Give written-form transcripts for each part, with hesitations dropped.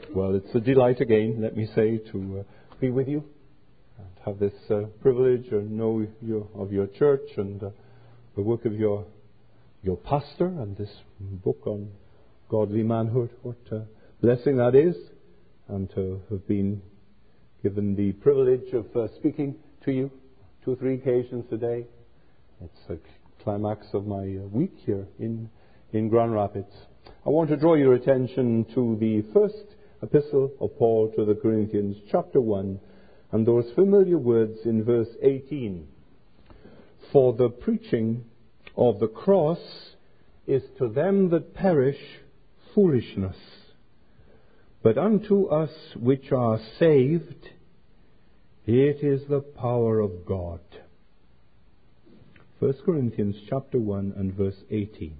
Well, it's a delight again, let me say, to be with you and have this privilege and know of your church and the work of your pastor and this book on godly manhood. What a blessing that is, and to have been given the privilege of speaking to you 2 or 3 occasions today. It's a climax of my week here in Grand Rapids. I want to draw your attention to the first epistle of Paul to the Corinthians, chapter 1, and those familiar words in verse 18. For the preaching of the cross is to them that perish foolishness, but unto us which are saved it is the power of God. 1 Corinthians chapter 1 and verse 18.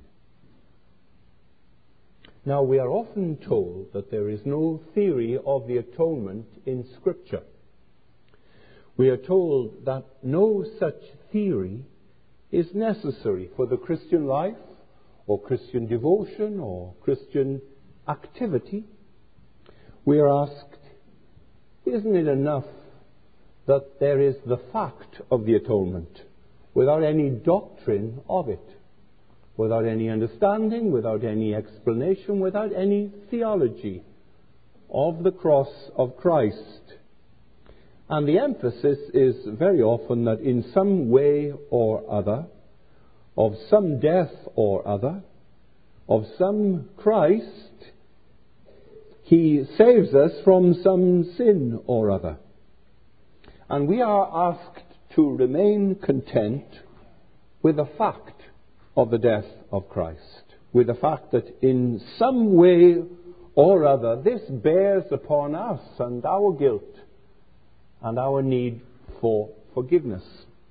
Now, we are often told that there is no theory of the atonement in Scripture. We are told that no such theory is necessary for the Christian life, or Christian devotion, or Christian activity. We are asked, isn't it enough that there is the fact of the atonement without any doctrine of it? Without any understanding, without any explanation, without any theology of the cross of Christ. And the emphasis is very often that in some way or other, of some death or other, of some Christ, He saves us from some sin or other. And we are asked to remain content with the fact of the death of Christ, with the fact that in some way or other this bears upon us and our guilt and our need for forgiveness.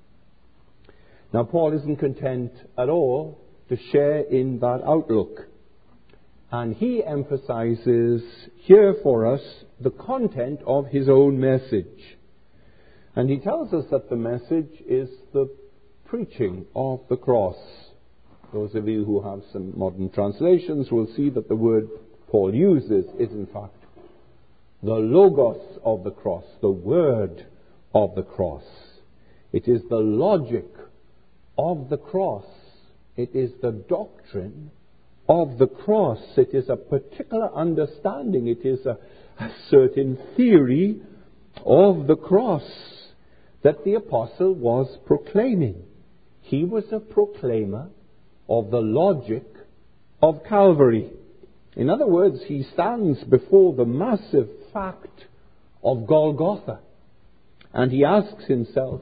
Now, Paul isn't content at all to share in that outlook, and he emphasizes here for us the content of his own message. And he tells us that the message is the preaching of the cross. Those of you who have some modern translations will see that the word Paul uses is in fact the logos of the cross, the word of the cross. It is the logic of the cross. It is the doctrine of the cross. It is a particular understanding. It is a certain theory of the cross that the apostle was proclaiming. He was a proclaimer of the logic of Calvary. In other words, he stands before the massive fact of Golgotha, and he asks himself,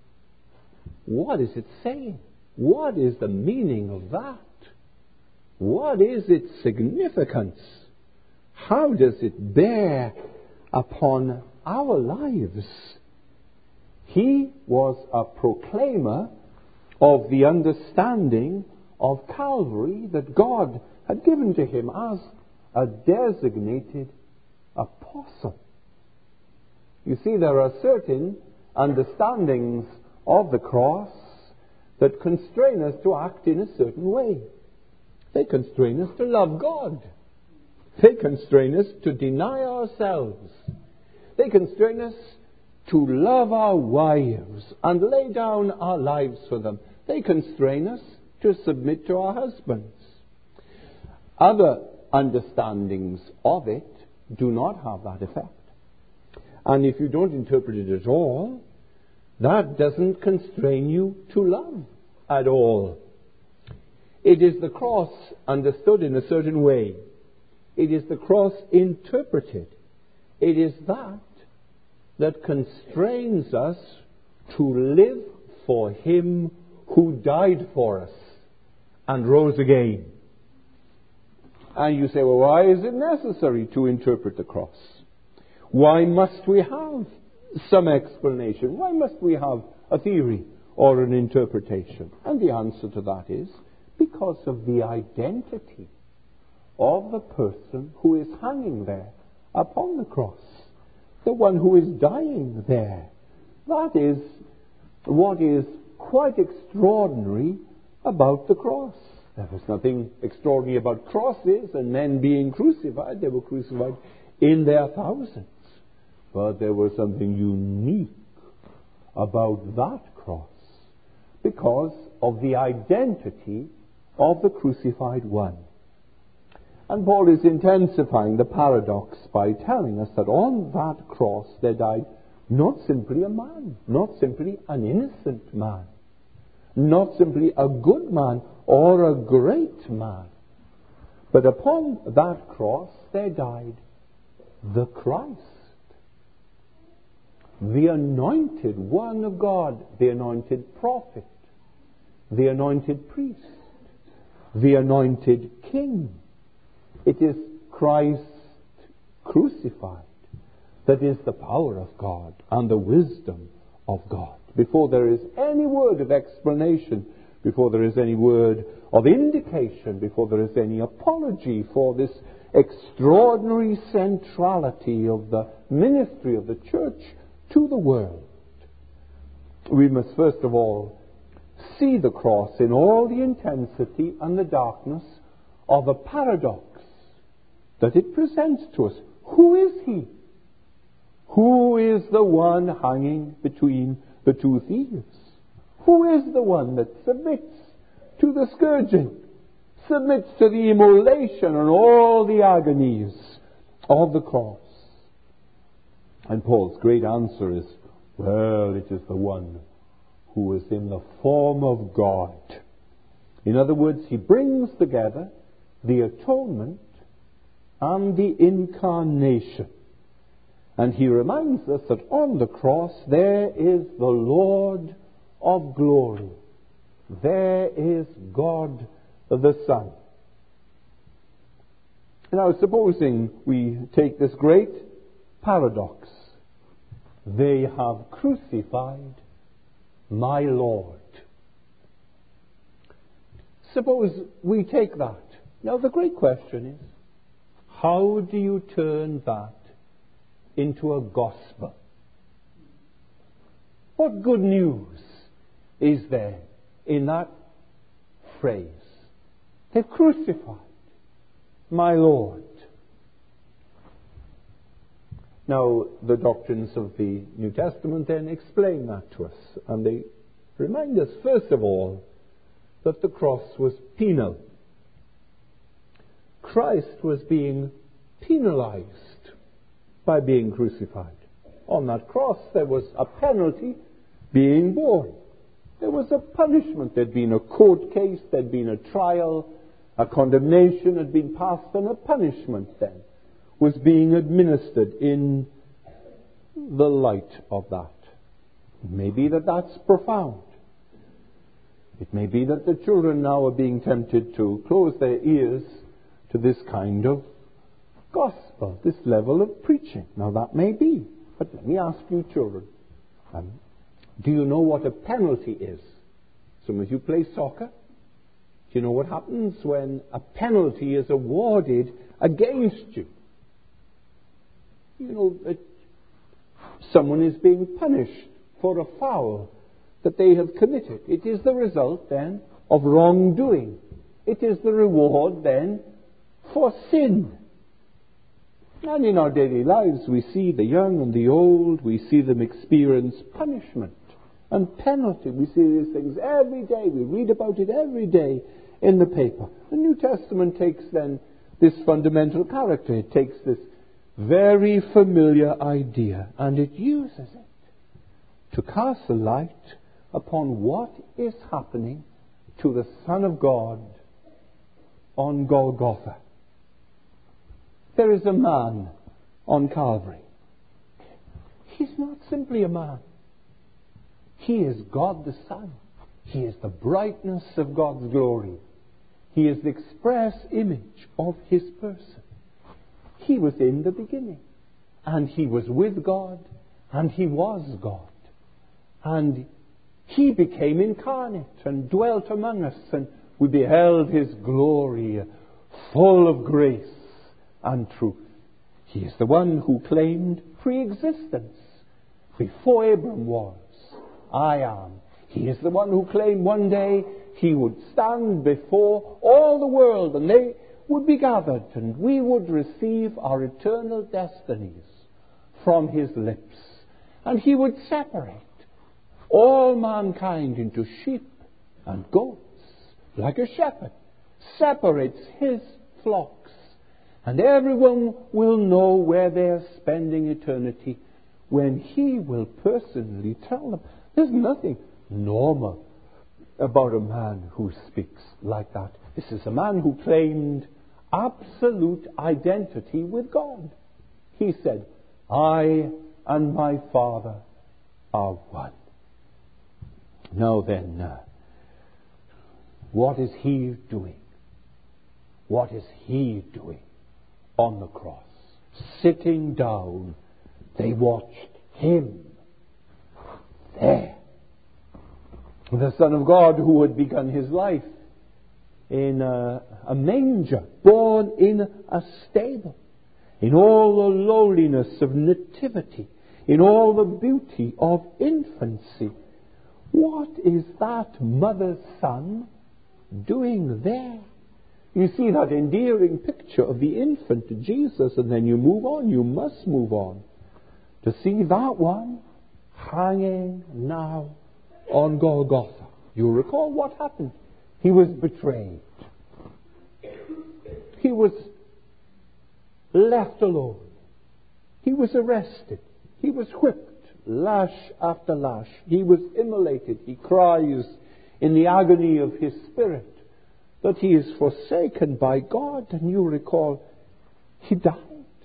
what is it saying? What is the meaning of that? What is its significance? How does it bear upon our lives? He was a proclaimer of the understanding of Calvary that God had given to him as a designated apostle. You see, there are certain understandings of the cross that constrain us to act in a certain way. They constrain us to love God. They constrain us to deny ourselves. They constrain us to love our wives and lay down our lives for them. They constrain us to submit to our husbands. Other understandings of it do not have that effect. And if you don't interpret it at all, that doesn't constrain you to love at all. It is the cross understood in a certain way. It is the cross interpreted. It is that constrains us to live for Him who died for us and rose again. And you say, well, why is it necessary to interpret the cross? Why must we have some explanation? Why must we have a theory or an interpretation? And the answer to that is because of the identity of the person who is hanging there upon the cross, the one who is dying there. That is what is quite extraordinary about the cross. There was nothing extraordinary about crosses and men being crucified. They were crucified in their thousands. But there was something unique about that cross because of the identity of the crucified one. And Paul is intensifying the paradox by telling us that on that cross there died not simply a man, not simply an innocent man, not simply a good man or a great man, but upon that cross there died the Christ, the anointed one of God, the anointed prophet, the anointed priest, the anointed king. It is Christ crucified that is the power of God and the wisdom of God. Before there is any word of explanation, before there is any word of indication, before there is any apology for this extraordinary centrality of the ministry of the church to the world, we must first of all see the cross in all the intensity and the darkness of a paradox that it presents to us. Who is he? Who is the one hanging between the two thieves? Who is the one that submits to the scourging, submits to the immolation and all the agonies of the cross? And Paul's great answer is, well, it is the one who is in the form of God. In other words, he brings together the atonement and the incarnation. And he reminds us that on the cross there is the Lord of glory. There is God the Son. Now, supposing we take this great paradox, they have crucified my Lord. Suppose we take that. Now, the great question is, how do you turn that into a gospel? What good news is there in that phrase? They've crucified my Lord. Now, the doctrines of the New Testament then explain that to us, and they remind us, first of all, that the cross was penal. Christ was being penalized by being crucified. On that cross there was a penalty being borne. There was a punishment. There'd been a court case, there'd been a trial, a condemnation had been passed, and a punishment then was being administered in the light of that. It may be that that's profound. It may be that the children now are being tempted to close their ears to this kind of gospel, this level of preaching. Now that may be. But let me ask you children, do you know what a penalty is? Some of you play soccer. Do you know what happens when a penalty is awarded against you? You know that someone is being punished for a foul that they have committed. It is the result then of wrongdoing. It is the reward then for sin. And in our daily lives we see the young and the old, we see them experience punishment and penalty. We see these things every day. We read about it every day in the paper. The New Testament takes then this fundamental character. It takes this very familiar idea and it uses it to cast a light upon what is happening to the Son of God on Golgotha. There is a man on Calvary. He's not simply a man. He is God the Son. He is the brightness of God's glory. He is the express image of His person. He was in the beginning, and He was with God, and He was God. And He became incarnate and dwelt among us, and we beheld His glory, full of grace and truth. He is the one who claimed pre-existence. Before Abram was, I am. He is the one who claimed one day He would stand before all the world, and they would be gathered and we would receive our eternal destinies from his lips. And he would separate all mankind into sheep and goats, like a shepherd separates his flocks. And everyone will know where they are spending eternity when he will personally tell them. There's nothing normal about a man who speaks like that. This is a man who claimed absolute identity with God. He said, I and my Father are one. Now then, what is he doing? What is he doing on the cross? Sitting down, they watched him there. The Son of God who had begun his life in a manger, born in a stable, in all the lowliness of nativity, in all the beauty of infancy. What is that mother's son doing there? You see that endearing picture of the infant Jesus, and then you move on, you must move on, to see that one hanging now on Golgotha. You recall what happened. He was betrayed. He was left alone. He was arrested. He was whipped, lash after lash. He was immolated. He cries in the agony of his spirit that he is forsaken by God. And you recall, he died.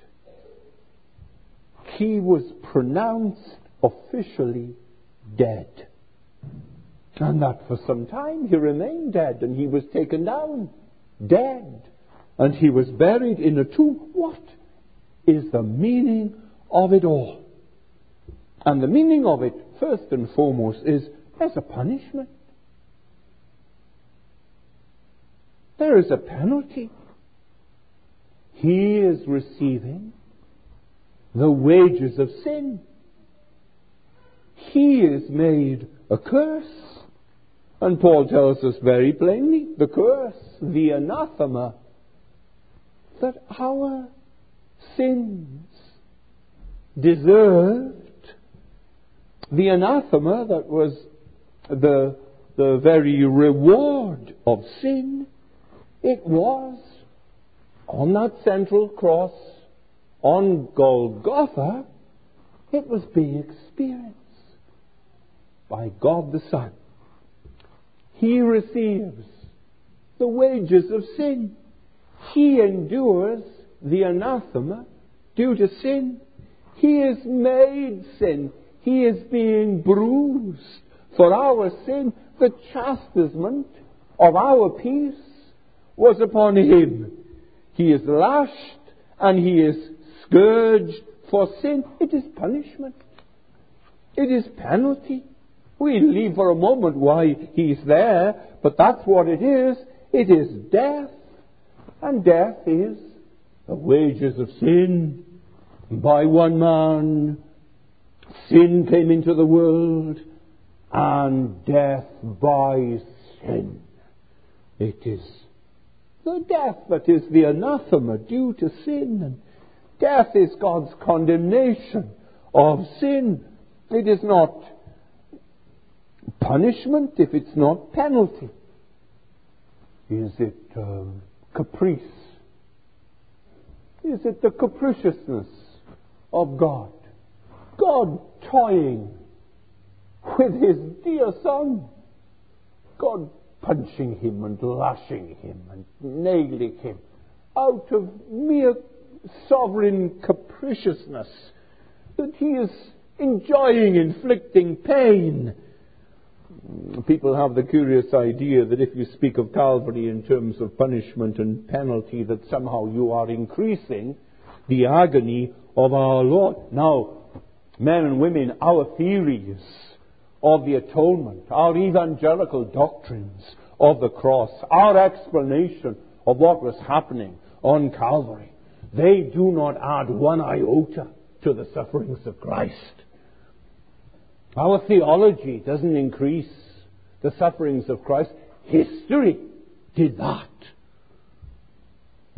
He was pronounced officially dead. And that for some time he remained dead, and he was taken down dead, and he was buried in a tomb. What is the meaning of it all? And the meaning of it, first and foremost, is there's a punishment. There is a penalty. He is receiving the wages of sin. He is made a curse. And Paul tells us very plainly, the curse, the anathema, that our sins deserved. The anathema that was the very reward of sin. It was on that central cross, on Golgotha, it was being experienced by God the Son. He receives the wages of sin. He endures the anathema due to sin. He is made sin. He is being bruised for our sin. The chastisement of our peace was upon him. He is lashed and he is scourged for sin. It is punishment. It is penalty. We leave for a moment why he's there, but that's what it is. It is death. And death is the wages of sin. By one man, sin came into the world, and death by sin. It is the death that is the anathema due to sin. And death is God's condemnation of sin. It is not punishment if it's not penalty. Is it caprice? Is it the capriciousness of God? God toying with his dear Son. God punching him and lashing him and nailing him out of mere sovereign capriciousness, that he is enjoying inflicting pain. People have the curious idea that if you speak of Calvary in terms of punishment and penalty, that somehow you are increasing the agony of our Lord. Now, men and women, our theories of the atonement, our evangelical doctrines of the cross, our explanation of what was happening on Calvary, they do not add one iota to the sufferings of Christ. Our theology doesn't increase the sufferings of Christ. History did that.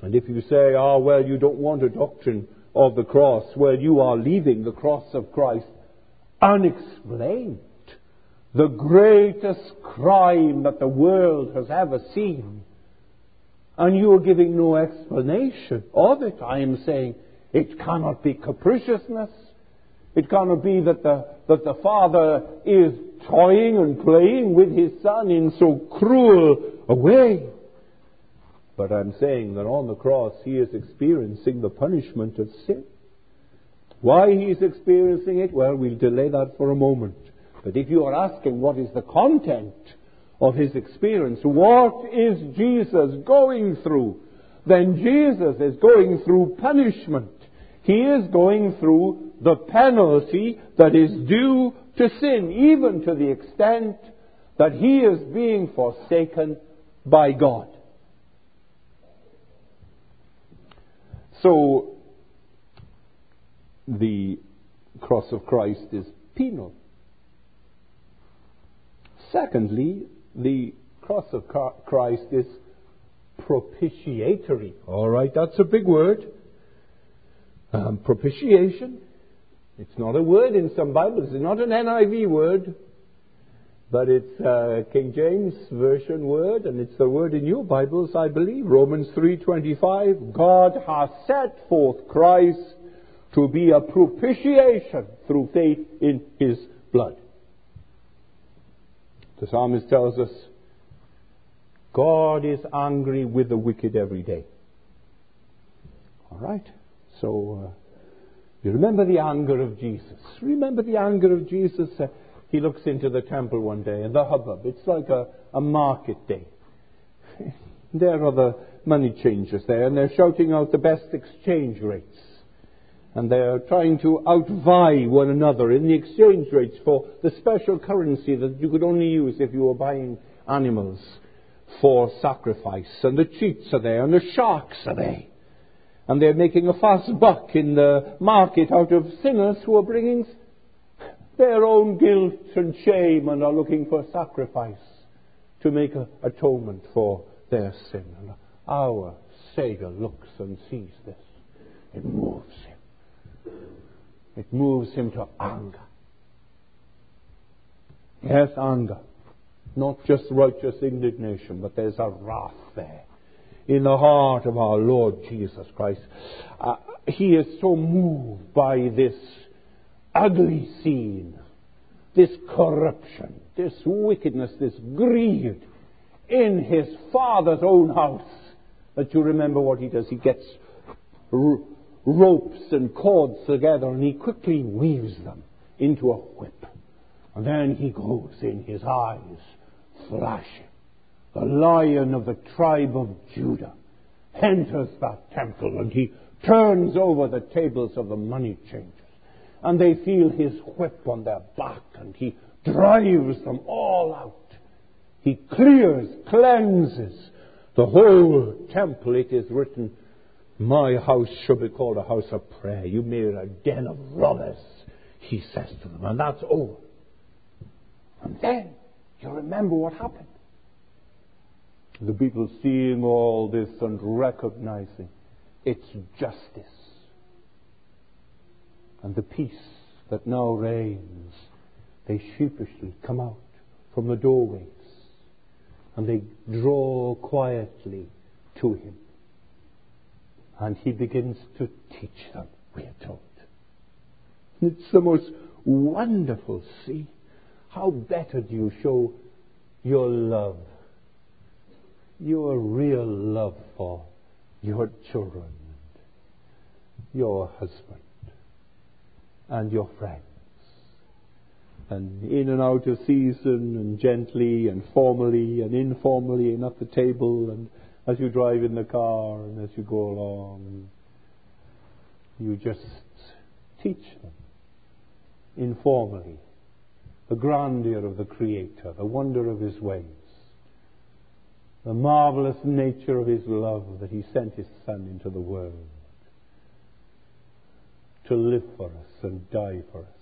And if you say, well, you don't want a doctrine of the cross, well, you are leaving the cross of Christ unexplained. The greatest crime that the world has ever seen. And you are giving no explanation of it. I am saying it cannot be capriciousness. It cannot be that the Father is toying and playing with His Son in so cruel a way. But I'm saying that on the cross He is experiencing the punishment of sin. Why He is experiencing it? Well, we'll delay that for a moment. But if you are asking what is the content of His experience, what is Jesus going through? Then Jesus is going through punishment. He is going through the penalty that is due to sin, even to the extent that He is being forsaken by God. So, the cross of Christ is penal. Secondly, the cross of Christ is propitiatory. All right, that's a big word. Propitiation. It's not a word in some Bibles. It's not an NIV word, but it's a King James Version word, and it's the word in your Bibles, I believe. Romans 3:25. God has set forth Christ to be a propitiation through faith in His blood. The psalmist tells us, God is angry with the wicked every day. All right. So, you remember the anger of Jesus. Remember the anger of Jesus? He looks into the temple one day and the hubbub. It's like a market day. There are the money changers there, and they're shouting out the best exchange rates. And they're trying to outvie one another in the exchange rates for the special currency that you could only use if you were buying animals for sacrifice. And the cheats are there, and the sharks are there. And they're making a fast buck in the market out of sinners who are bringing their own guilt and shame and are looking for sacrifice to make atonement for their sin. And our Savior looks and sees this. It moves Him. It moves Him to anger. Yes, anger. Not just righteous indignation, but there's a wrath there in the heart of our Lord Jesus Christ. He is so moved by this ugly scene, this corruption, this wickedness, this greed in His Father's own house, that you remember what He does. He gets ropes and cords together, and He quickly weaves them into a whip. And then He goes in, His eyes flashing. The Lion of the tribe of Judah enters that temple, and He turns over the tables of the money changers. And they feel His whip on their back, and He drives them all out. He cleanses the whole temple. It is written, my house shall be called a house of prayer. You made it a den of robbers, He says to them. And that's over. And then, you remember what happened. The people seeing all this and recognizing its justice and the peace that now reigns, they sheepishly come out from the doorways and they draw quietly to Him. And He begins to teach them, we are told. It's the most wonderful scene. How better do you show your love, your real love for your children, your husband, and your friends, and in and out of season, and gently and formally and informally, and at the table, and as you drive in the car, and as you go along, you just teach them informally the grandeur of the Creator, the wonder of His ways, the marvelous nature of His love, that He sent His Son into the world to live for us and die for us.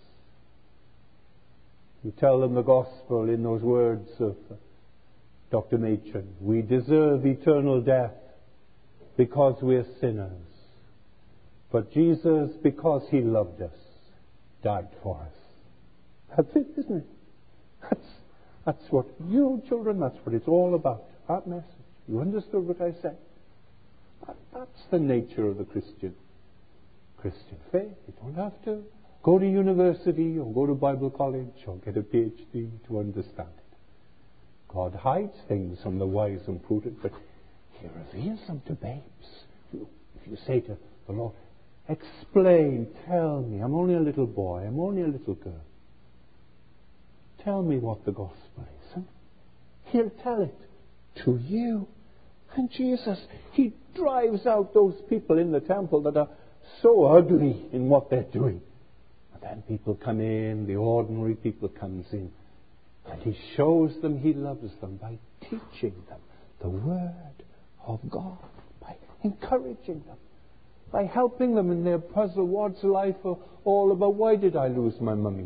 You tell them the gospel in those words of Dr. Machen. We deserve eternal death, because we're sinners. But Jesus, because he loved us, died for us. That's it, isn't it? That's what you children, that's what it's all about. That message. You understood what I said? That's the nature of the Christian faith. You don't have to go to university or go to Bible college or get a PhD to understand it. God hides things from the wise and prudent, but he reveals them to babes. If you say to the Lord, explain, tell me, I'm only a little boy, I'm only a little girl. Tell me what the gospel is. And he'll tell it to you. And Jesus, he drives out those people in the temple that are so ugly in what they're doing. And then people come in, the ordinary people comes in. And he shows them he loves them by teaching them the Word of God, by encouraging them, by helping them in their puzzle. What's life all about? Why did I lose my mummy?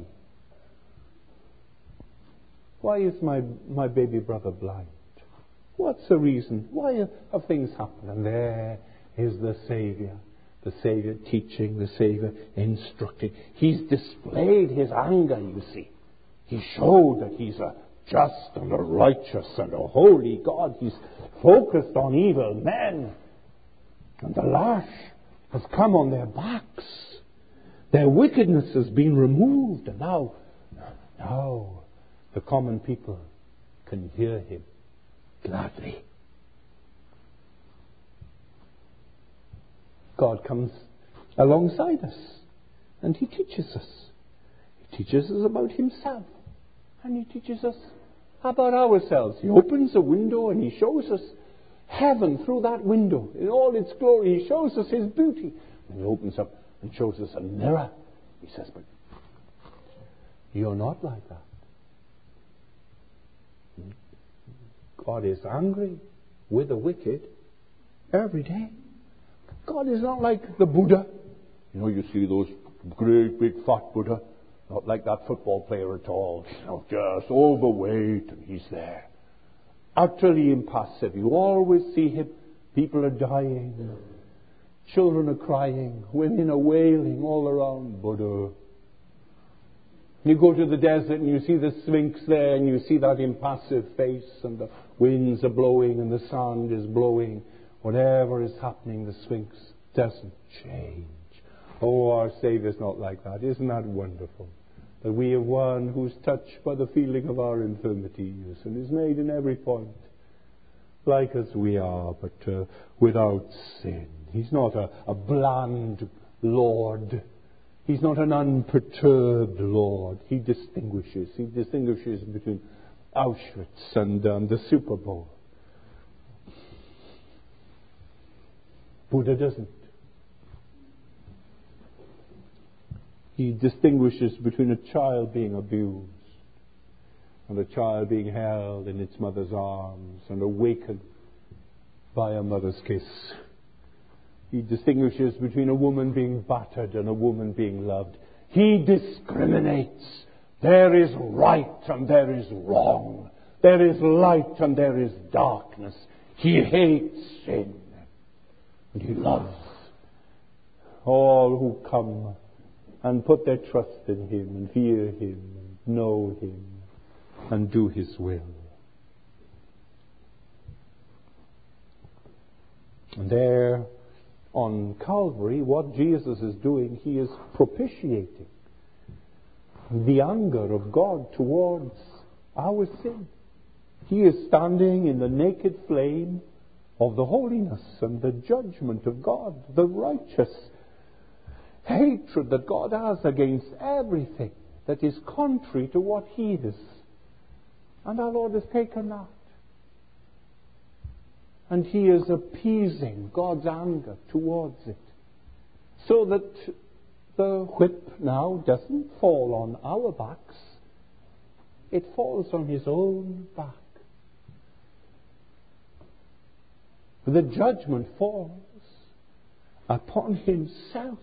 Why is my baby brother blind? What's the reason? Why have things happened? And there is the Savior teaching, the Savior instructing. He's displayed his anger, you see. He showed that he's a just and a righteous and a holy God. He's focused on evil men. And the lash has come on their backs. Their wickedness has been removed. And now the common people can hear him gladly. God comes alongside us and he teaches us. He teaches us about himself. And he teaches us about ourselves. He opens a window and he shows us heaven through that window in all its glory. He shows us his beauty. And he opens up and shows us a mirror. He says, but you're not like that. God is angry with the wicked every day. God is not like the Buddha. You know, you see those great big fat Buddha. Not like that football player at all. You know, just overweight and he's there. Utterly impassive. You always see him. People are dying. Children are crying. Women are wailing all around Buddha. You go to the desert and you see the Sphinx there and you see that impassive face and the winds are blowing and the sand is blowing. Whatever is happening, the Sphinx doesn't change. Oh, our Saviour's not like that. Isn't that wonderful? That we have one who's touched by the feeling of our infirmities and is made in every point like as we are, but without sin. He's not a bland Lord. He's not an unperturbed Lord. He distinguishes. He distinguishes between Auschwitz and the Super Bowl. Buddha doesn't. He distinguishes between a child being abused and a child being held in its mother's arms and awakened by a mother's kiss. He distinguishes between a woman being battered and a woman being loved. He discriminates. There is right and there is wrong. There is light and there is darkness. He hates sin. And he loves all who come and put their trust in him and fear him and know him and do his will. And there on Calvary, what Jesus is doing, he is propitiating the anger of God towards our sin. He is standing in the naked flame of the holiness and the judgment of God, the righteous hatred that God has against everything that is contrary to what he is. And our Lord has taken that. And he is appeasing God's anger towards it. So that the whip now doesn't fall on our backs. It falls on his own back. The judgment falls upon himself.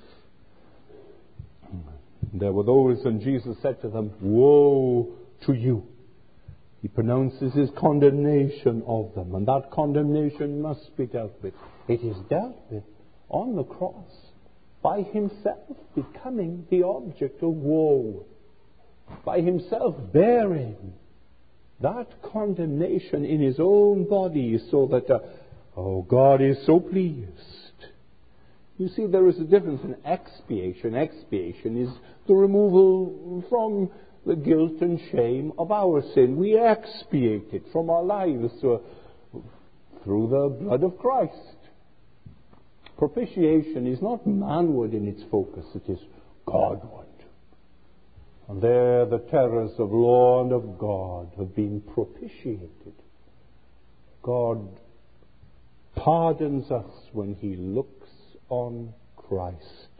There were those, and Jesus said to them, woe to you. He pronounces his condemnation of them, and that condemnation must be dealt with It is dealt with on the cross by himself becoming the object of woe, by himself bearing that condemnation in his own body, so that, God is so pleased. You see, there is a difference in expiation. Expiation is the removal from the guilt and shame of our sin. We expiate it from our lives through the blood of Christ. Propitiation is not manward in its focus, it is Godward. And there the terrors of law and of God have been propitiated. God pardons us when he looks on Christ.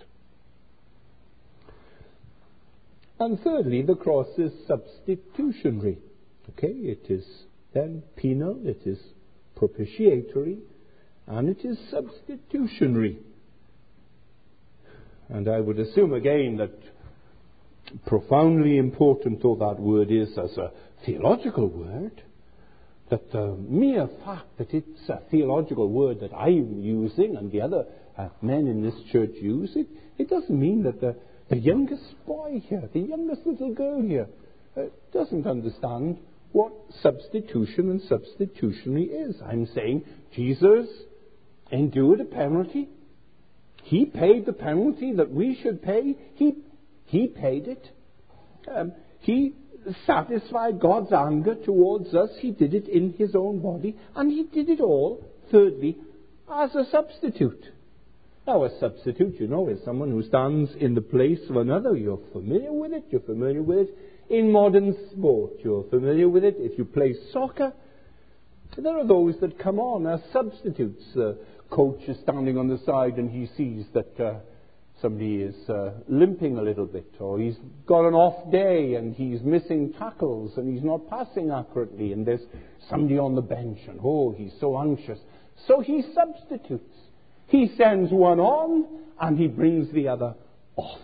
And thirdly, the cross is substitutionary. It is then penal, it is propitiatory, and it is substitutionary. And I would assume again that, profoundly important though that word is as a theological word, that the mere fact that it's a theological word that I'm using and the other men in this church use it doesn't mean that the youngest boy here, the youngest little girl here, doesn't understand what substitution and substitutionary is. I'm saying Jesus endured a penalty. He paid the penalty that we should pay. He paid it. He satisfied God's anger towards us. He did it in his own body. And he did it all, thirdly, as a substitute. Now, a substitute, is someone who stands in the place of another. You're familiar with it. You're familiar with it in modern sport. You're familiar with it if you play soccer. There are those that come on as substitutes. The coach is standing on the side and he sees that somebody is limping a little bit, or he's got an off day and he's missing tackles and he's not passing accurately, and there's somebody on the bench and he's so anxious. So he substitutes. He sends one on and he brings the other off.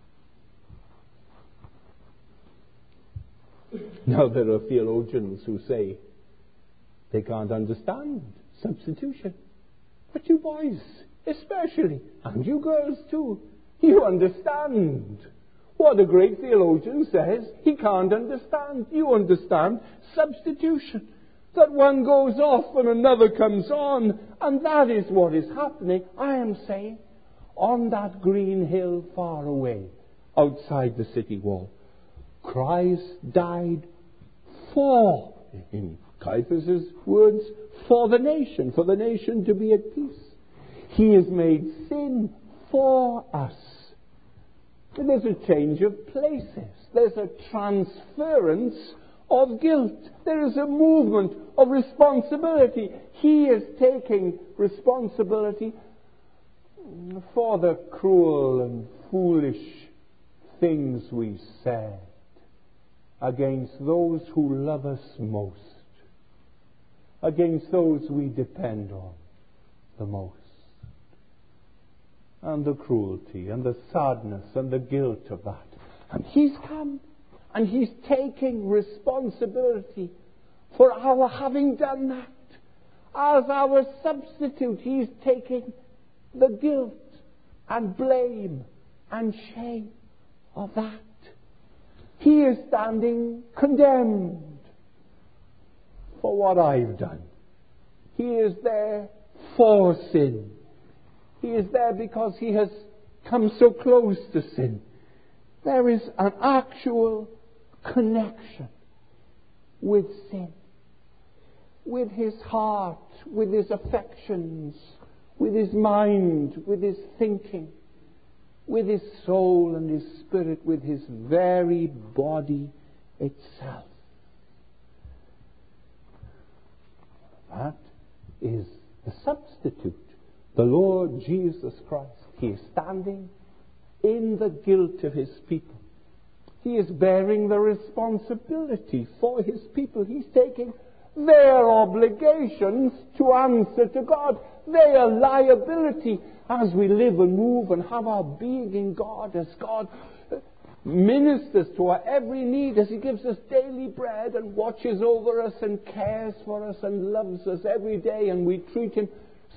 Now there are theologians who say they can't understand substitution. But you boys, especially, and you girls too, you understand. What a great theologian says, he can't understand. You understand substitution. That one goes off and another comes on, and that is what is happening, I am saying, on that green hill far away, outside the city wall. Christ died for, in Caiaphas' words, for the nation to be at peace. He has made sin for us. There's a change of places. There's a transference of guilt. There is a movement of responsibility. He is taking responsibility for the cruel and foolish things we said against those who love us most, against those we depend on the most. And the cruelty and the sadness and the guilt of that. And he's come and he's taking responsibility for our having done that. As our substitute, he's taking the guilt and blame and shame of that. He is standing condemned for what I've done. He is there for sin. He is there because he has come so close to sin. There is an actual connection with sin, with his heart, with his affections, with his mind, with his thinking, with his soul and his spirit, with his very body itself. That is the substitute, the Lord Jesus Christ. He is standing in the guilt of his people. He is bearing the responsibility for his people. He's taking their obligations to answer to God, their liability as we live and move and have our being in God, as God ministers to our every need, as he gives us daily bread and watches over us and cares for us and loves us every day, and we treat him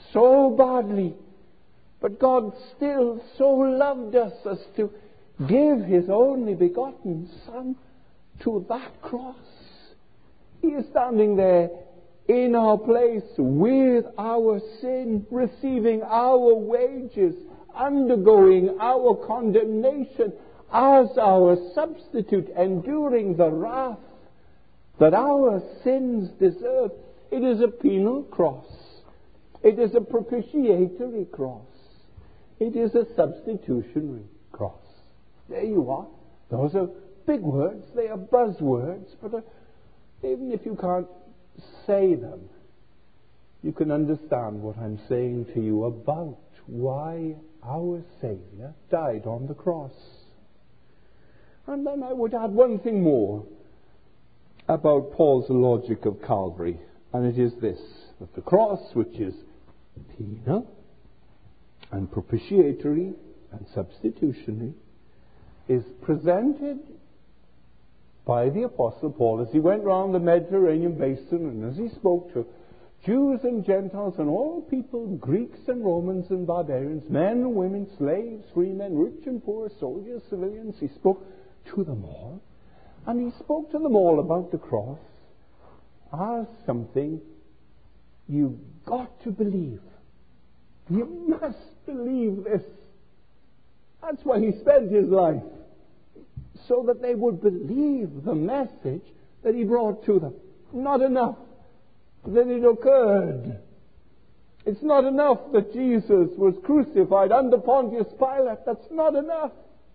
so badly. But God still so loved us as to give His only begotten Son to that cross. He is standing there in our place with our sin, receiving our wages, undergoing our condemnation as our substitute, enduring the wrath that our sins deserve. It is a penal cross. It is a propitiatory cross. It is a substitutionary cross. There you are. Those are big words. They are buzzwords. But even if you can't say them, you can understand what I'm saying to you about why our Saviour died on the cross. And then I would add one thing more about Paul's logic of Calvary, and it is this, that the cross, which is penal and propitiatory and substitutionary, is presented by the Apostle Paul as he went round the Mediterranean basin and as he spoke to Jews and Gentiles and all people, Greeks and Romans and barbarians, men and women, slaves, free men, rich and poor, soldiers, civilians. He spoke to them all. And he spoke to them all about the cross as something you've got to believe. You must believe this. That's why he spent his life, so that they would believe the message that he brought to them. Not enough that it occurred. It's not enough that Jesus was crucified under Pontius Pilate. That's not enough.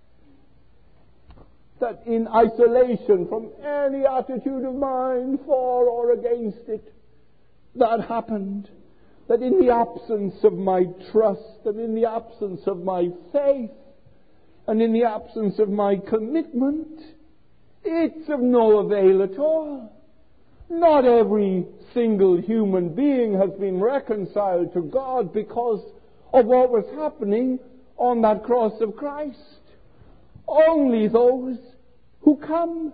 That in isolation from any attitude of mind for or against it, that happened. That in the absence of my trust and in the absence of my faith and in the absence of my commitment, it's of no avail at all. Not every single human being has been reconciled to God because of what was happening on that cross of Christ. Only those who come.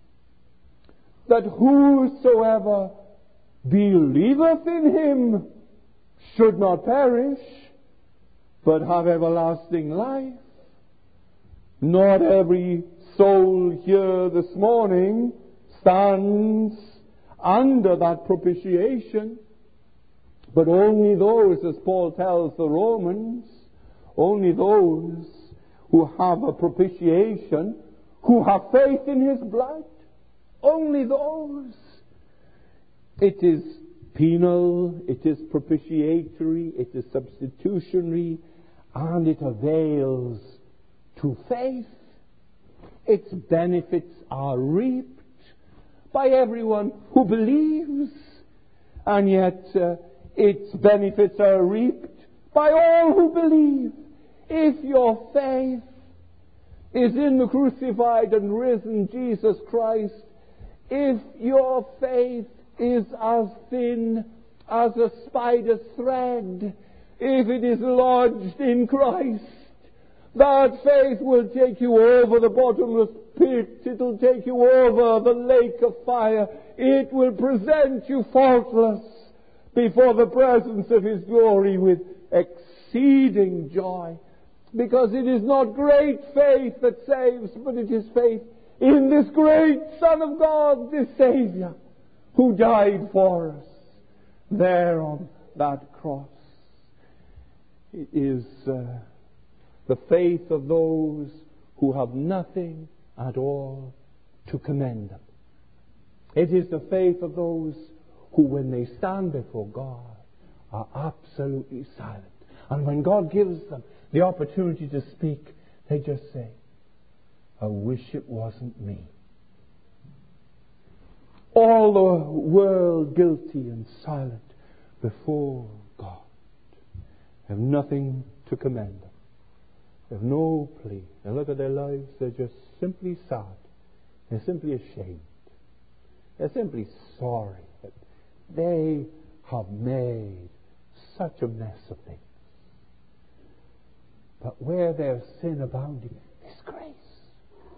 That whosoever believeth in him should not perish, but have everlasting life. Not every soul here this morning stands under that propitiation, but only those, as Paul tells the Romans, only those who have a propitiation, who have faith in his blood, only those. It is penal, it is propitiatory, it is substitutionary, and it avails to faith. Its benefits are reaped by everyone who believes, and yet its benefits are reaped by all who believe. If your faith is in the crucified and risen Jesus Christ, if your faith is as thin as a spider's thread, if it is lodged in Christ, that faith will take you over the bottomless pit. It will take you over the lake of fire. It will present you faultless before the presence of His glory with exceeding joy. Because it is not great faith that saves, but it is faith in this great Son of God, this Savior, who died for us there on that cross. It is the faith of those who have nothing at all to commend them. It is the faith of those who, when they stand before God, are absolutely silent. And when God gives them the opportunity to speak, they just say, I wish it wasn't me. All the world guilty and silent before God have nothing to commend them. They have no plea. They look at their lives, they're just simply sad. They're simply ashamed. They're simply sorry that they have made such a mess of things. But where there's sin abounding, there's grace.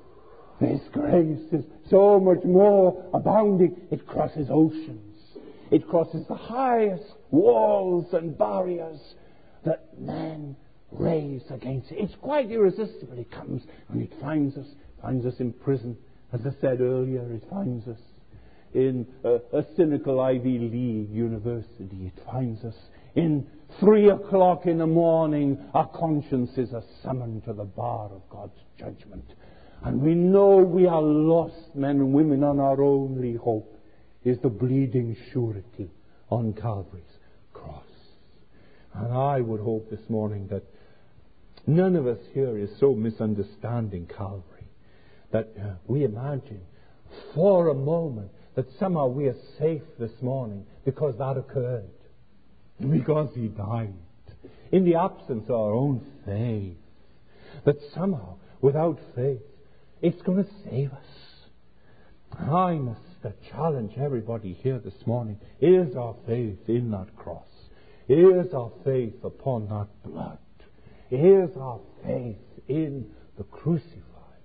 This grace is so much more abounding. It crosses oceans. It crosses the highest walls and barriers that man raise against it. It's quite irresistible. It comes and it finds us in prison. As I said earlier, it finds us in a cynical Ivy League university. It finds us in 3 o'clock in the morning. Our consciences are summoned to the bar of God's judgment. And we know we are lost men and women, and our only hope is the bleeding surety on Calvary's cross. And I would hope this morning that none of us here is so misunderstanding Calvary that we imagine for a moment that somehow we are safe this morning because that occurred. Because He died. In the absence of our own faith. That somehow, without faith, it's going to save us. I must challenge everybody here this morning. Is our faith in that cross? Is our faith upon that blood? Is our faith in the crucified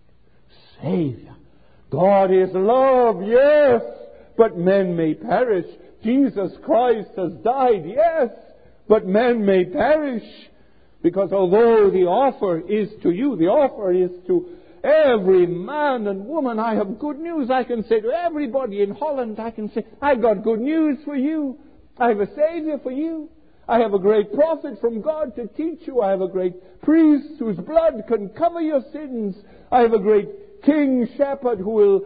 Savior? God is love, yes, but men may perish. Jesus Christ has died, yes, but men may perish. Because although the offer is to you, the offer is to every man and woman. I have good news. I can say to everybody in Holland, I can say, I've got good news for you. I have a Savior for you. I have a great prophet from God to teach you. I have a great priest whose blood can cover your sins. I have a great king shepherd who will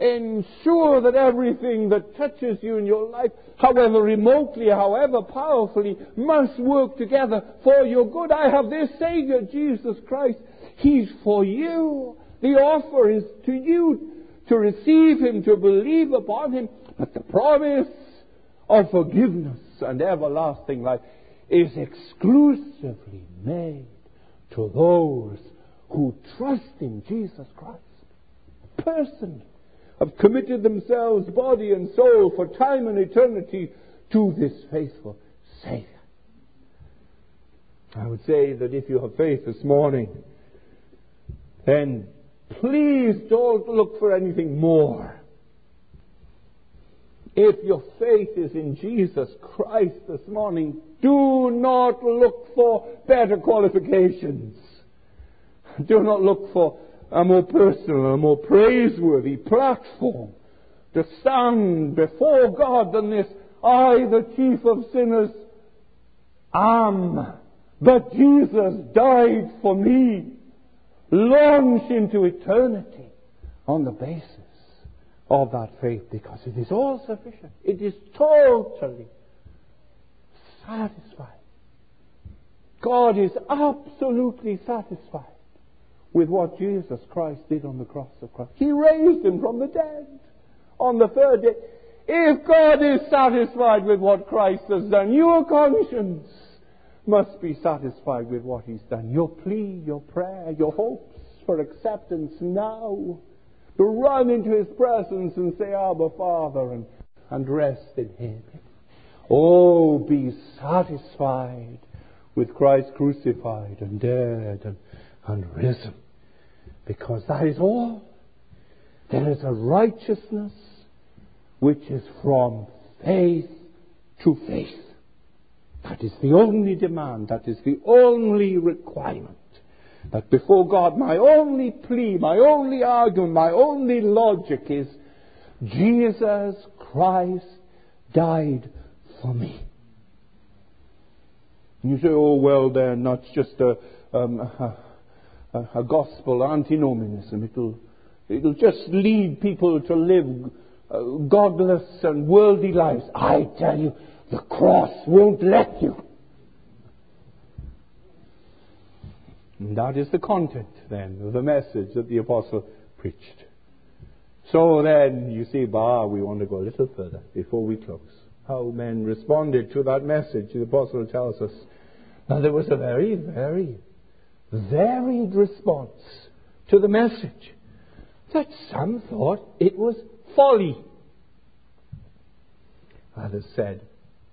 ensure that everything that touches you in your life, however remotely, however powerfully, must work together for your good. I have this Savior, Jesus Christ. He's for you. The offer is to you to receive Him, to believe upon Him. But the promise of forgiveness and everlasting life is exclusively made to those who trust in Jesus Christ. Personally, have committed themselves, body and soul, for time and eternity to this faithful Savior. I would say that if you have faith this morning, then please don't look for anything more. If your faith is in Jesus Christ this morning, do not look for better qualifications. Do not look for a more personal, a more praiseworthy platform to stand before God than this. I, the chief of sinners, am, but Jesus died for me. Launch into eternity on the basis of that faith, because it is all sufficient. It is totally satisfied. God is absolutely satisfied with what Jesus Christ did on the cross of Christ. He raised Him from the dead on the third day. If God is satisfied with what Christ has done, your conscience must be satisfied with what He's done. Your plea, your prayer, your hopes for acceptance now, to run into His presence and say, Abba, Father, and rest in Him. Oh, be satisfied with Christ crucified and dead and risen, because that is all. There is a righteousness which is from faith to faith. That is the only demand, that is the only requirement. That before God, my only plea, my only argument, my only logic is, Jesus Christ died for me. And you say, oh, well then, that's just a gospel antinomianism. It'll just lead people to live godless and worldly lives. I tell you, the cross won't let you. And that is the content, then, of the message that the apostle preached. So then, you see, we want to go a little further before we close. How men responded to that message, the apostle tells us. Now, there was a very, very varied response to the message. That some thought it was folly. Others said,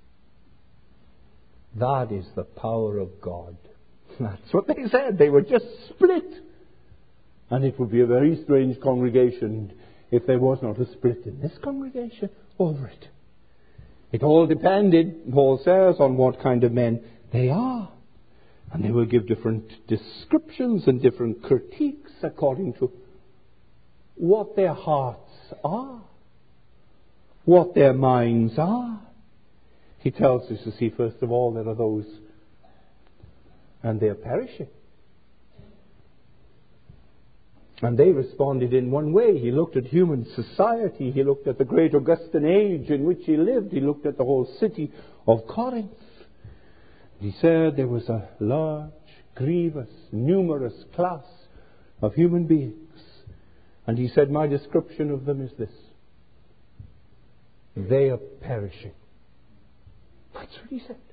that is the power of God. That's what they said. They were just split. And it would be a very strange congregation if there was not a split in this congregation over it. It all depended, Paul says, on what kind of men they are. And they will give different descriptions and different critiques according to what their hearts are, what their minds are. He tells us, you see, first of all, there are those, and they are perishing. And they responded in one way. He looked at human society. He looked at the great Augustan age in which he lived. He looked at the whole city of Corinth. He said there was a large, grievous, numerous class of human beings. And he said, my description of them is this: they are perishing. That's what he said.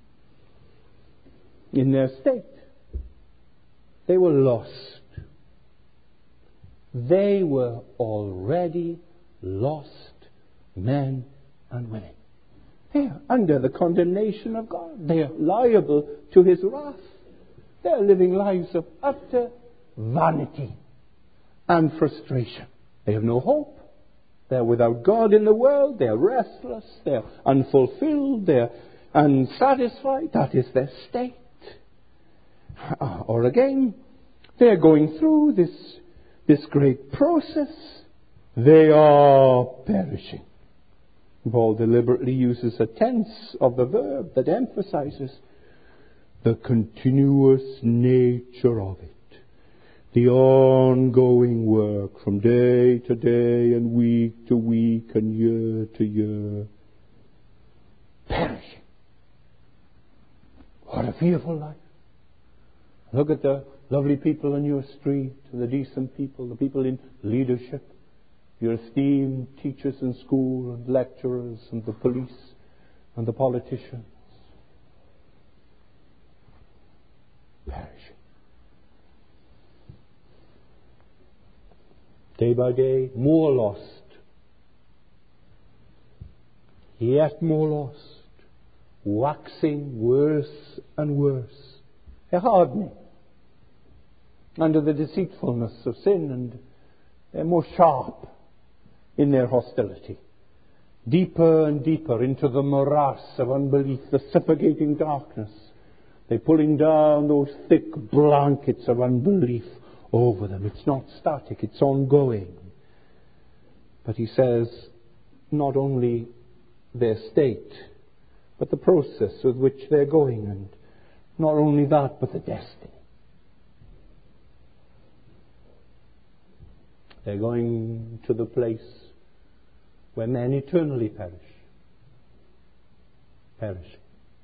In their state, they were lost. They were already lost men and women. They are under the condemnation of God. They are liable to His wrath. They are living lives of utter vanity and frustration. They have no hope. They are without God in the world. They are restless. They are unfulfilled. They are unsatisfied. That is their state. Or again, they are going through this great process. They are perishing. Paul deliberately uses a tense of the verb that emphasizes the continuous nature of it. The ongoing work from day to day and week to week and year to year. Perishing. What a fearful life. Look at the lovely people in your street, the decent people, the people in leadership, your esteemed teachers in school and lecturers and the police and the politicians. Perishing. Day by day, more lost. Yet more lost. Waxing worse and worse. They're hardening under the deceitfulness of sin, and they're more sharp in their hostility. Deeper and deeper into the morass of unbelief, the suffocating darkness. They're pulling down those thick blankets of unbelief over them. It's not static, it's ongoing. But he says, not only their state, but the process with which they're going, and not only that, but the destiny. They're going to the place where men eternally perish. Perishing.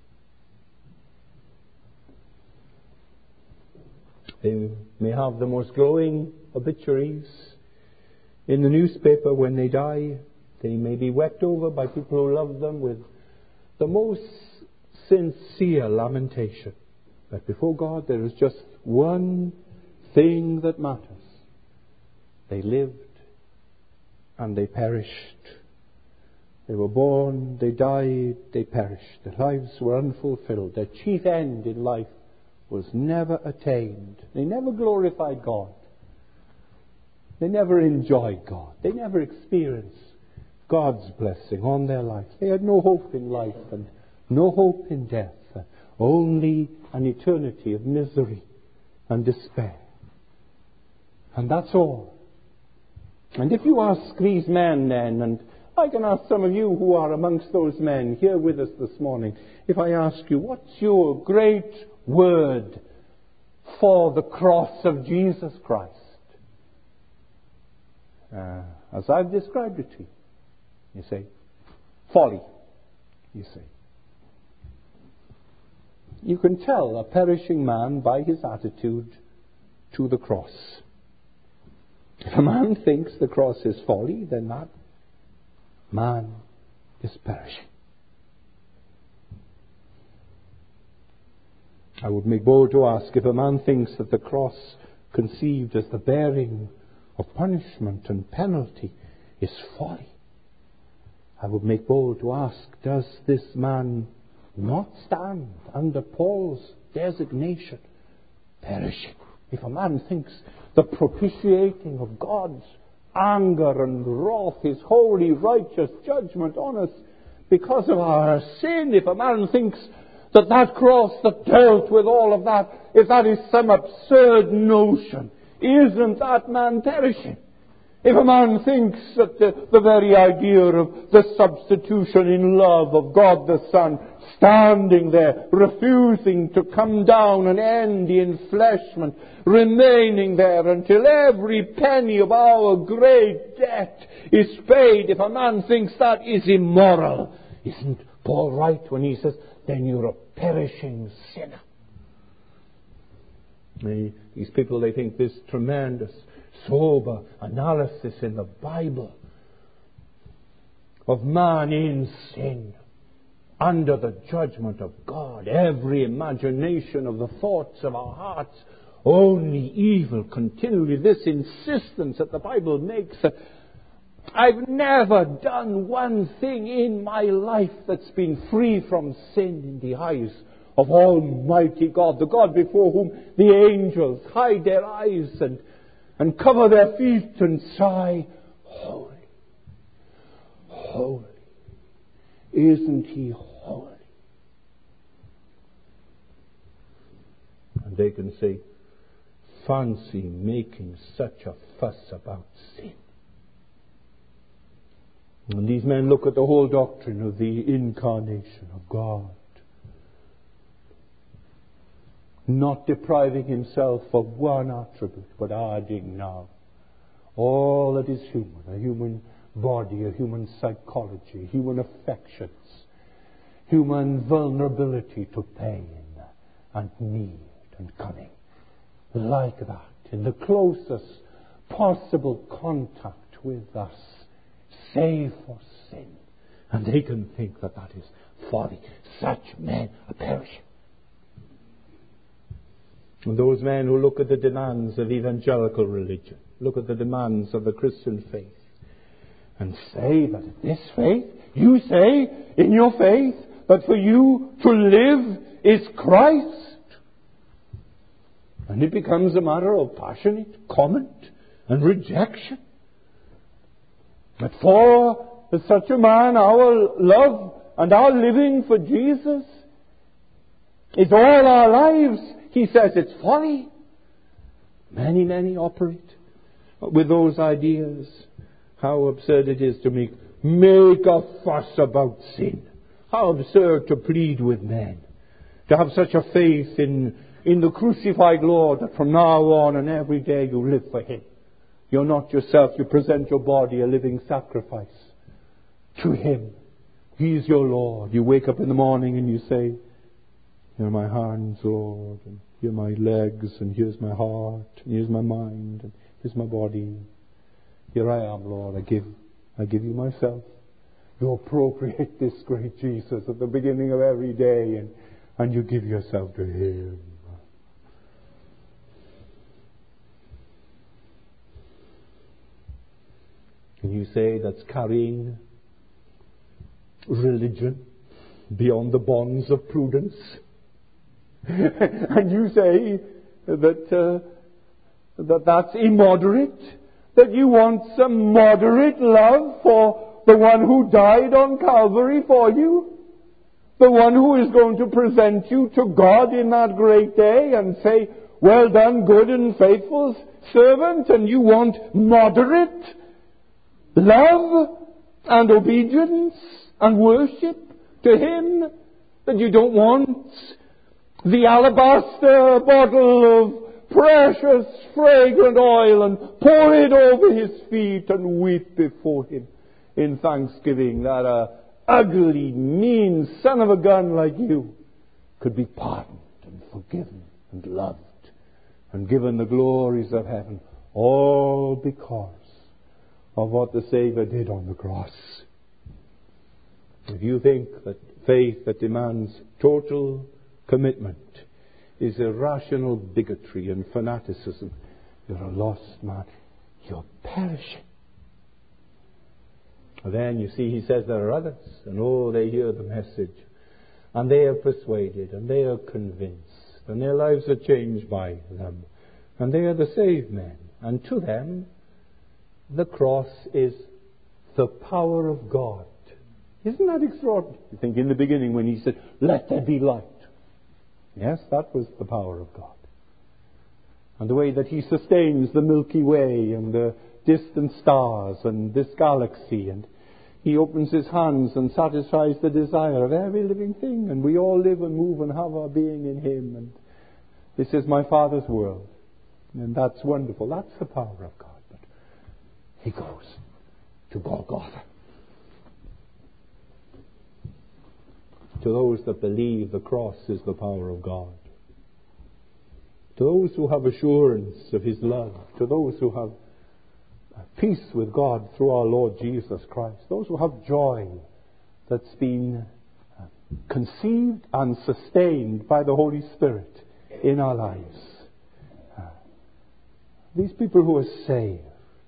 They may have the most glowing obituaries in the newspaper when they die. They may be wept over by people who love them with the most sincere lamentation. But before God there is just one thing that matters. They lived and they perished. They were born, they died, they perished. Their lives were unfulfilled. Their chief end in life was never attained. They never glorified God. They never enjoyed God. They never experienced God's blessing on their life. They had no hope in life and no hope in death. Only an eternity of misery and despair. And that's all. And if you ask these men then, and I can ask some of you who are amongst those men here with us this morning, if I ask you, what's your great word for the cross of Jesus Christ? As I've described it to you, you say, folly, you say. You can tell a perishing man by his attitude to the cross. If a man thinks the cross is folly, then that man is perishing. I would make bold to ask, if a man thinks that the cross conceived as the bearing of punishment and penalty is folly, I would make bold to ask, does this man not stand under Paul's designation, perishing? If a man thinks the propitiating of God's anger and wrath, His holy, righteous judgment on us, because of our sin. If a man thinks that that cross that dealt with all of that, if that is some absurd notion, isn't that man perishing? If a man thinks that the very idea of the substitution in love of God the Son, standing there, refusing to come down and end the enfleshment, remaining there until every penny of our great debt is paid, if a man thinks that is immoral, isn't Paul right when he says, then you're a perishing sinner? These people, they think this tremendous, sober analysis in the Bible of man in sin, under the judgment of God, every imagination of the thoughts of our hearts, only evil continually. This insistence that the Bible makes that I've never done one thing in my life that's been free from sin in the eyes of Almighty God, the God before whom the angels hide their eyes and cover their feet and sigh, holy, holy. Isn't He holy? And they can say, fancy making such a fuss about sin. And these men look at the whole doctrine of the incarnation of God, not depriving Himself of one attribute, but adding now all that is human, a human body, a human psychology, human affections, human vulnerability to pain and need and cunning. Like that, in the closest possible contact with us, save for sin. And they can think that that is folly. Such men are perishing. And those men who look at the demands of evangelical religion, look at the demands of the Christian faith, and say that this faith, you say in your faith that for you to live is Christ. And it becomes a matter of passionate comment and rejection. But for such a man, our love and our living for Jesus is all our lives. He says it's folly. Many operate with those ideas. How absurd it is to make a fuss about sin. How absurd to plead with men. To have such a faith in the crucified Lord that from now on and every day you live for Him. You're not yourself. You present your body a living sacrifice to Him. He is your Lord. You wake up in the morning and you say, here are my hands, Lord, and here are my legs, and here's my heart, and here's my mind, and here's my body. Here I am, Lord. I give you myself. You appropriate this great Jesus at the beginning of every day, and you give yourself to Him. Can you say that's carrying religion beyond the bonds of prudence? And you say that that's immoderate? That you want some moderate love for the one who died on Calvary for you? The one who is going to present you to God in that great day and say, well done, good and faithful servant, and you want moderate love and obedience and worship to Him? That you don't want the alabaster bottle of precious fragrant oil and pour it over His feet and weep before Him in thanksgiving that a ugly, mean son of a gun like you could be pardoned and forgiven and loved and given the glories of heaven, all because of what the Savior did on the cross. If you think that faith that demands total commitment is irrational bigotry and fanaticism, you're a lost man. You're perishing. Then you see, he says there are others, and they hear the message, and they are persuaded, and they are convinced, and their lives are changed by them, and they are the saved men. And to them, the cross is the power of God Isn't that extraordinary? You think in the beginning when he said, "Let there be light." Yes, that was the power of God. And the way that he sustains the Milky Way and the distant stars and this galaxy, and he opens his hands and satisfies the desire of every living thing, and we all live and move and have our being in him, and this is my Father's world. And that's wonderful. That's the power of God. But he goes to Golgotha. To those that believe, the cross is the power of God. To those who have assurance of his love, to those who have peace with God through our Lord Jesus Christ, those who have joy that's been conceived and sustained by the Holy Spirit in our lives. These people who are saved,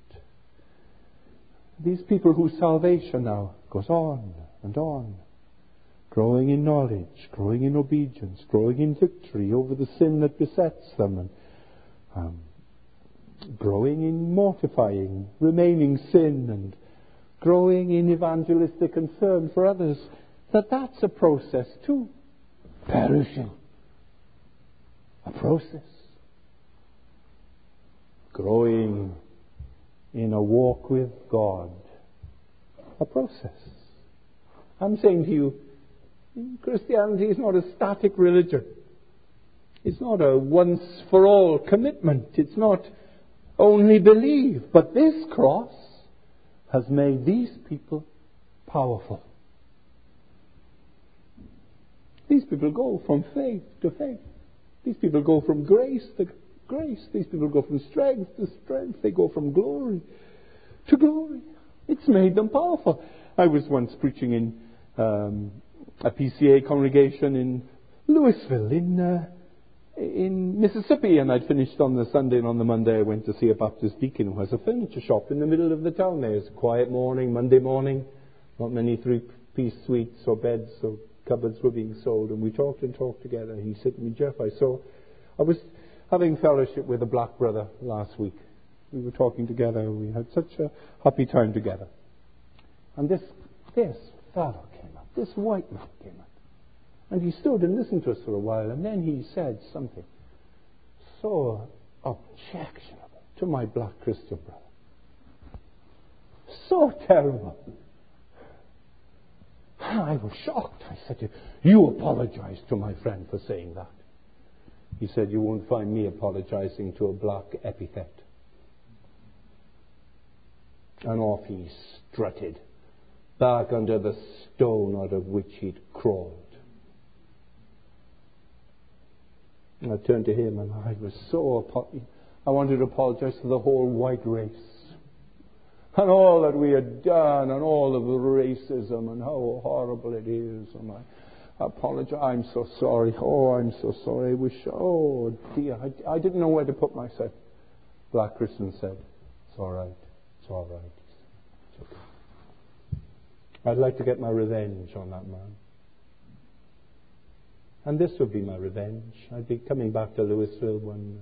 these people whose salvation now goes on and on, growing in knowledge, growing in obedience, growing in victory over the sin that besets them, and growing in mortifying, remaining sin, and growing in evangelistic concern for others, that's a process too. Perishing. A process. Growing in a walk with God. A process. I'm saying to you, Christianity is not a static religion. It's not a once-for-all commitment. It's not only believe. But this cross has made these people powerful. These people go from faith to faith. These people go from grace to grace. These people go from strength to strength. They go from glory to glory. It's made them powerful. I was once preaching in a PCA congregation in Louisville, in Mississippi, and I'd finished on the Sunday, and on the Monday I went to see a Baptist deacon who has a furniture shop in the middle of the town there. It's a quiet morning, Monday morning. Not many three-piece suites or beds or cupboards were being sold, and we talked together. He said to me, "Jeff, I was having fellowship with a black brother last week. We were talking together. We had such a happy time together. And this fellow came up, this white man came up. And he stood and listened to us for a while, and then he said something so objectionable to my black Christian brother. So terrible. I was shocked. I said to him, "You apologize to my friend for saying that." He said, "You won't find me apologizing to a black epithet." And off he strutted, back under the stone out of which he'd crawled. And I turned to him, and I was I wanted to apologize to the whole white race. And all that we had done, and all of the racism, and how horrible it is. And I apologize. I'm so sorry. Oh, I'm so sorry. I wish. Oh, dear. I didn't know where to put myself. Black Christian said, "It's all right. It's all right." It's okay. I'd like to get my revenge on that man. And this would be my revenge. I'd be coming back to Louisville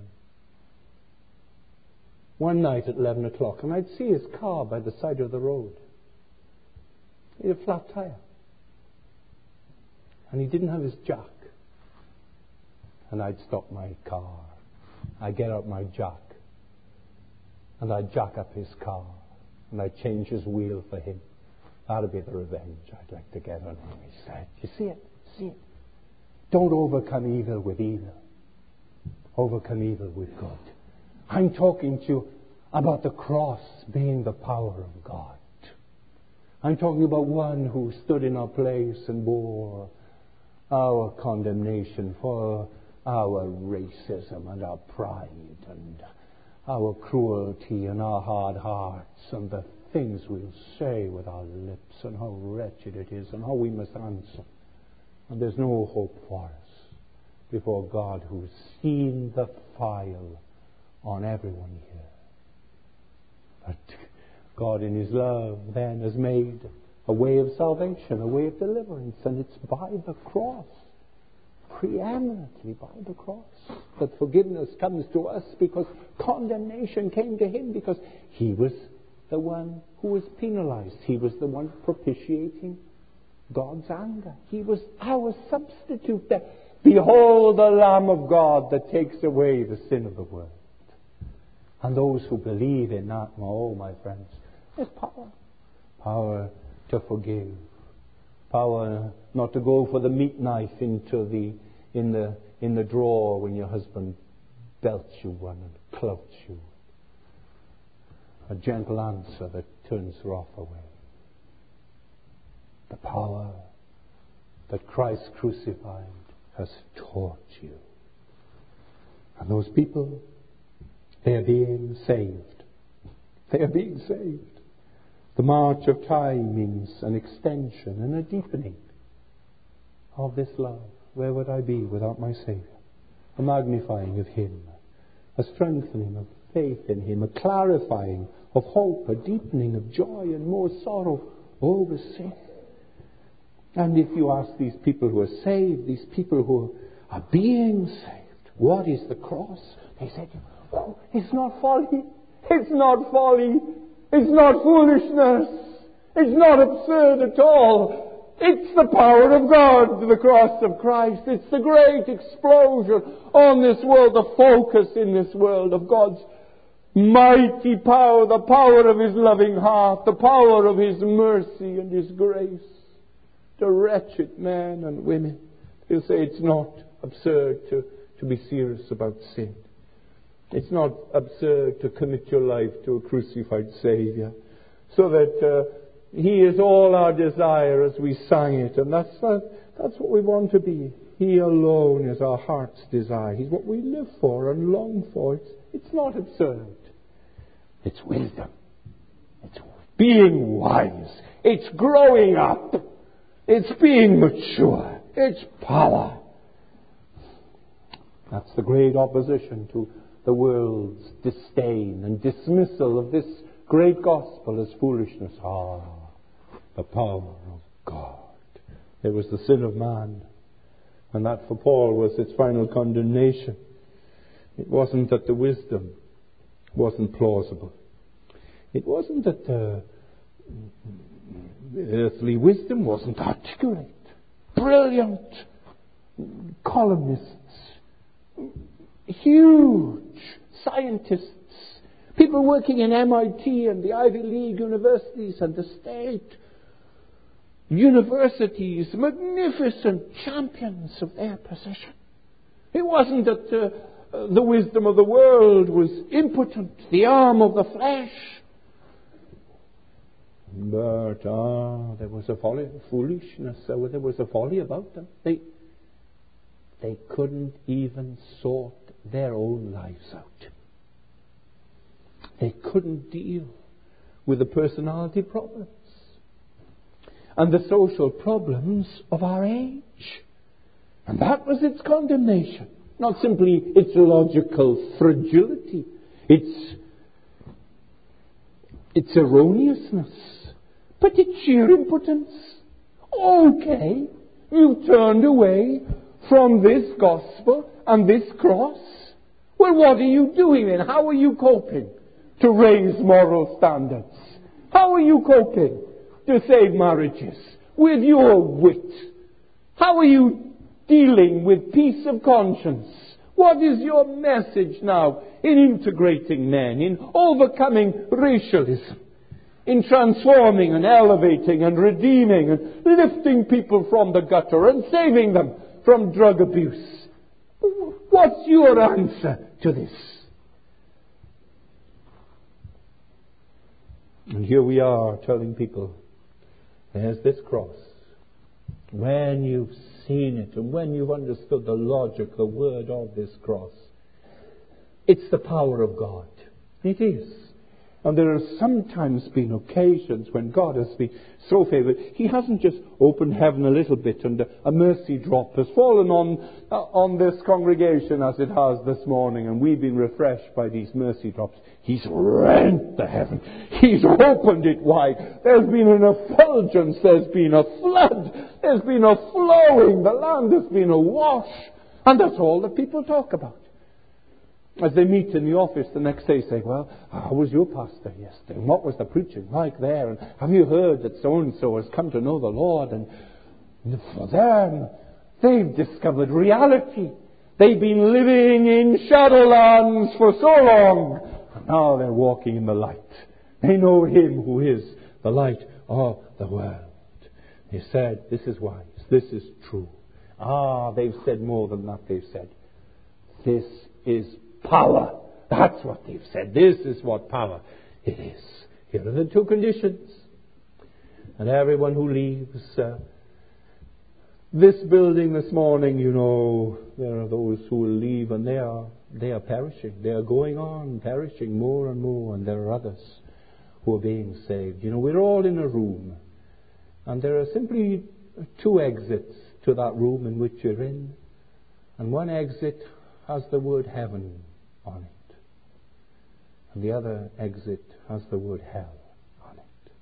one night at 11 o'clock, and I'd see his car by the side of the road. He had a flat tire. And he didn't have his jack. And I'd stop my car. I'd get out my jack. And I'd jack up his car. And I'd change his wheel for him. That'd be the revenge I'd like to get on him. He said, "You see it? See it? Don't overcome evil with evil. Overcome evil with good." I'm talking to you about the cross being the power of God. I'm talking about one who stood in our place and bore our condemnation for our racism and our pride and our cruelty and our hard hearts and the things we'll say with our lips and how wretched it is and how we must answer. And there's no hope for us before God who's seen the file on everyone here. But God in his love then has made a way of salvation, a way of deliverance, and it's by the cross, preeminently by the cross, that forgiveness comes to us, because condemnation came to him because he was the one who was penalized. He was the one propitiating God's anger. He was our substitute there. Behold the Lamb of God that takes away the sin of the world. And those who believe in that, oh my friends, there's power. Power to forgive. Power not to go for the meat knife in the drawer when your husband belts you one and clouts you. A gentle answer that turns wrath away. The power that Christ crucified has taught you. And those people, they are being saved. They are being saved. The march of time means an extension and a deepening of this love. Where would I be without my Saviour? A magnifying of Him, a strengthening of faith in Him, a clarifying of hope, a deepening of joy and more sorrow over sin. And if you ask these people who are saved, these people who are being saved, what is the cross? They said, oh, it's not folly. It's not folly. It's not foolishness. It's not absurd at all. It's the power of God, the cross of Christ. It's the great explosion on this world, the focus in this world of God's mighty power, the power of His loving heart, the power of His mercy and His grace to wretched men and women. He'll say it's not absurd to be serious about sin. It's not absurd to commit your life to a crucified Saviour, so that He is all our desire, as we sang it, and that's what we want to be. He alone is our heart's desire. He's what we live for and long for. It's not absurd. It's wisdom. It's being wise. It's growing up. It's being mature. It's power. That's the great opposition to the world's disdain and dismissal of this great gospel as foolishness. The power of God. There was the sin of man, and that for Paul was its final condemnation. It wasn't that the wisdom wasn't plausible. It wasn't that the earthly wisdom wasn't articulate. Brilliant columnists, huge scientists, people working in MIT and the Ivy League universities and the state universities, magnificent champions of their position. It wasn't that the wisdom of the world was impotent, the arm of the flesh. But there was a folly, foolishness. There was a folly about them. They couldn't even sort their own lives out. They couldn't deal with the personality problems and the social problems of our age. And that was its condemnation. Not simply its logical fragility, its erroneousness, but its sheer impotence. Okay, you've turned away from this gospel and this cross. Well, what are you doing then? How are you coping to raise moral standards? How are you coping to save marriages with your wit? How are you dealing with peace of conscience? What is your message now in integrating men, in overcoming racialism, in transforming and elevating and redeeming and lifting people from the gutter and saving them from drug abuse? What's your answer to this? And here we are telling people, there's this cross. When you've seen it and when you've understood the logic, the word of this cross, it's the power of God. It is. And there have sometimes been occasions when God has been so favored. He hasn't just opened heaven a little bit and a mercy drop has fallen on this congregation as it has this morning, and we've been refreshed by these mercy drops. He's rent the heaven. He's opened it wide. There's been an effulgence. There's been a flood. There's been a flowing. The land has been awash. And that's all that people talk about. As they meet in the office the next day, say, well, how was your pastor yesterday? And what was the preaching like there? And have you heard that so-and-so has come to know the Lord? And For them, they've discovered reality. They've been living in shadowlands for so long. And now they're walking in the light. They know Him who is the light of the world. They said, this is wise. This is true. They've said more than that. They've said, this is power. That's what they've said. This is what power it is. Here are the two conditions. And everyone who leaves this building this morning, you know, there are those who will leave and they are perishing. They are going on perishing more and more, and there are others who are being saved. You know, we're all in a room, and there are simply two exits to that room in which you're in, and one exit has the word heaven on it, and the other exit has the word hell on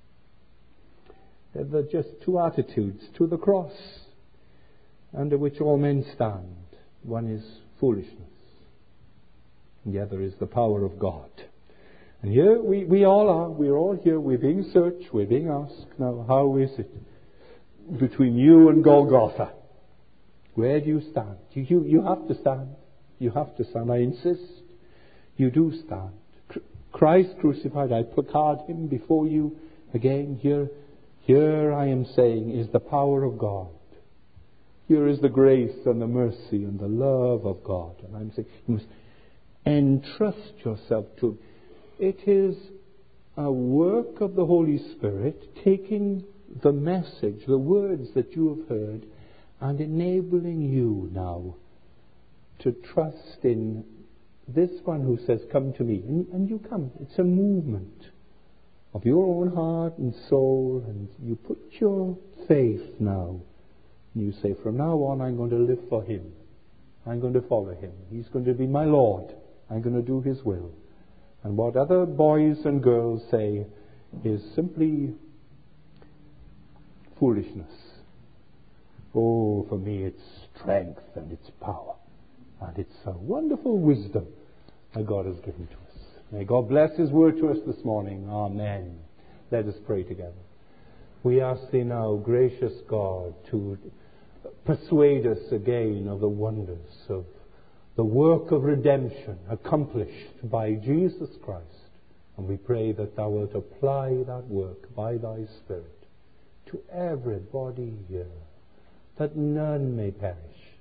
it. They're just two attitudes to the cross, under which all men stand. One is foolishness, and the other is the power of God. And here we all are. We're all here. We're being searched. We're being asked. Now, how is it between you and Golgotha? Where do you stand? You have to stand. You have to stand. I insist. You do stand. Christ crucified, I placard Him before you again. Here I am saying is the power of God. Here is the grace and the mercy and the love of God. And I'm saying you must entrust yourself to Him. It is a work of the Holy Spirit taking the message, the words that you have heard, and enabling you now to trust in this one who says, come to me. And you come. It's a movement of your own heart and soul, and you put your faith now. And you say, from now on I'm going to live for Him. I'm going to follow Him. He's going to be my Lord. I'm going to do His will. And what other boys and girls say is simply foolishness. Oh, for me it's strength and it's power. And it's a wonderful wisdom that God has given to us. May God bless His word to us this morning. Amen. Let us pray together. We ask Thee now, gracious God, to persuade us again of the wonders of the work of redemption accomplished by Jesus Christ. And we pray that Thou wilt apply that work by Thy Spirit to everybody here, that none may perish,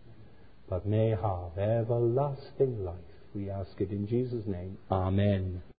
but may have everlasting life. We ask it in Jesus' name. Amen.